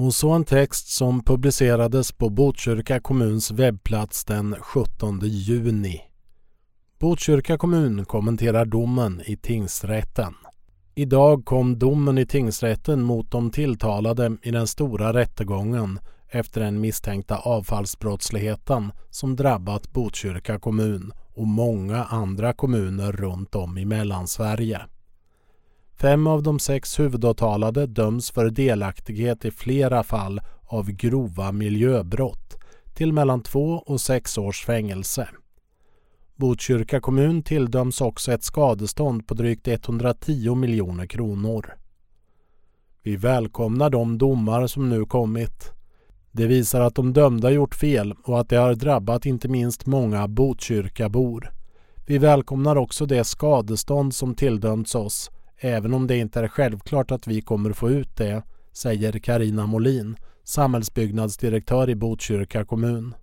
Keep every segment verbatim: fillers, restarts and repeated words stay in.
Och så en text som publicerades på Botkyrka kommuns webbplats den sjuttonde juni. Botkyrka kommun kommenterar domen i tingsrätten. Idag kom domen i tingsrätten mot de tilltalade i den stora rättegången efter den misstänkta avfallsbrottsligheten som drabbat Botkyrka kommun och många andra kommuner runt om i Mellansverige. Fem av de sex huvudåtalade döms för delaktighet i flera fall av grova miljöbrott till mellan två och sex års fängelse. Botkyrka kommun tilldöms också ett skadestånd på drygt etthundratio miljoner kronor. Vi välkomnar de domar som nu kommit. Det visar att de dömda gjort fel och att det har drabbat inte minst många Botkyrkabor. Vi välkomnar också det skadestånd som tilldömts oss, även om det inte är självklart att vi kommer få ut det, säger Carina Molin, samhällsbyggnadsdirektör i Botkyrka kommun.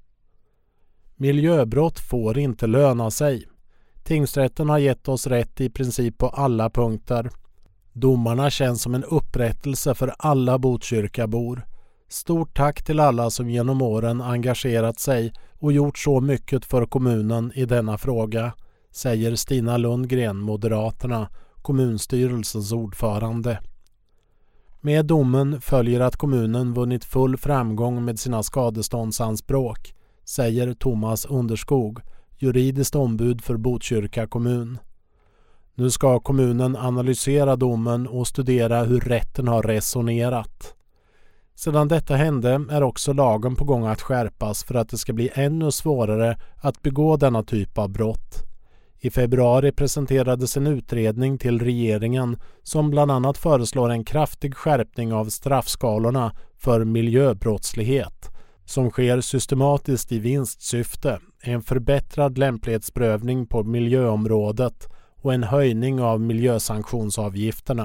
Miljöbrott får inte löna sig. Tingsrätten har gett oss rätt i princip på alla punkter. Domarna känns som en upprättelse för alla Botkyrkabor. Stort tack till alla som genom åren engagerat sig och gjort så mycket för kommunen i denna fråga, säger Stina Lundgren, Moderaterna, kommunstyrelsens ordförande. Med domen följer att kommunen vunnit full framgång med sina skadeståndsanspråk, säger Thomas Underskog, juridiskt ombud för Botkyrka kommun. Nu ska kommunen analysera domen och studera hur rätten har resonerat. Sedan detta hände är också lagen på gång att skärpas för att det ska bli ännu svårare att begå denna typ av brott. I februari presenterades en utredning till regeringen som bland annat föreslår en kraftig skärpning av straffskalorna för miljöbrottslighet som sker systematiskt i vinstsyfte, en förbättrad lämplighetsprövning på miljöområdet och en höjning av miljösanktionsavgifterna.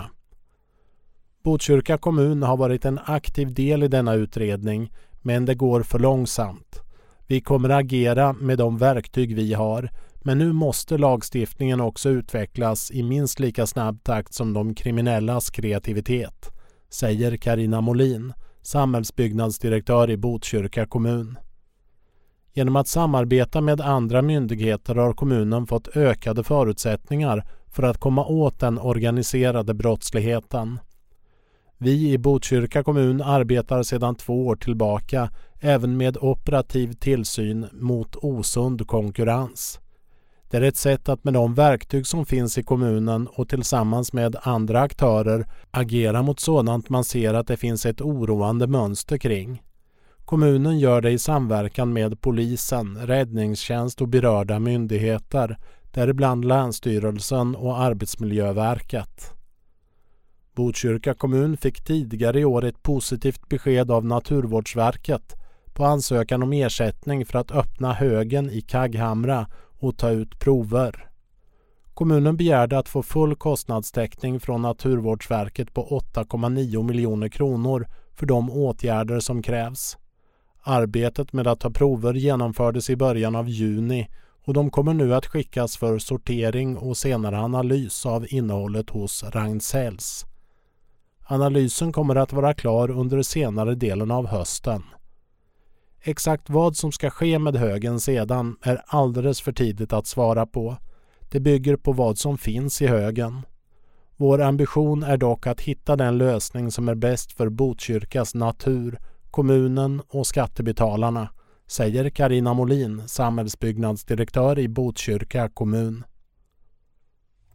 Botkyrka kommun har varit en aktiv del i denna utredning, men det går för långsamt. Vi kommer agera med de verktyg vi har, men nu måste lagstiftningen också utvecklas i minst lika snabb takt som de kriminellas kreativitet, säger Carina Molin, samhällsbyggnadsdirektör i Botkyrka kommun. Genom att samarbeta med andra myndigheter har kommunen fått ökade förutsättningar för att komma åt den organiserade brottsligheten. Vi i Botkyrka kommun arbetar sedan två år tillbaka även med operativ tillsyn mot osund konkurrens. Det är ett sätt att med de verktyg som finns i kommunen och tillsammans med andra aktörer agera mot sådant man ser att det finns ett oroande mönster kring. Kommunen gör det i samverkan med polisen, räddningstjänst och berörda myndigheter, däribland Länsstyrelsen och Arbetsmiljöverket. Botkyrka kommun fick tidigare i år ett positivt besked av Naturvårdsverket på ansökan om ersättning för att öppna högen i Kagghamra och ta ut prover. Kommunen begärde att få full kostnadstäckning från Naturvårdsverket på åtta komma nio miljoner kronor för de åtgärder som krävs. Arbetet med att ta prover genomfördes i början av juni och de kommer nu att skickas för sortering och senare analys av innehållet hos Ragn-Sells. Analysen kommer att vara klar under senare delen av hösten. Exakt vad som ska ske med högen sedan är alldeles för tidigt att svara på. Det bygger på vad som finns i högen. Vår ambition är dock att hitta den lösning som är bäst för Botkyrkas natur, kommunen och skattebetalarna, säger Carina Molin, samhällsbyggnadsdirektör i Botkyrka kommun.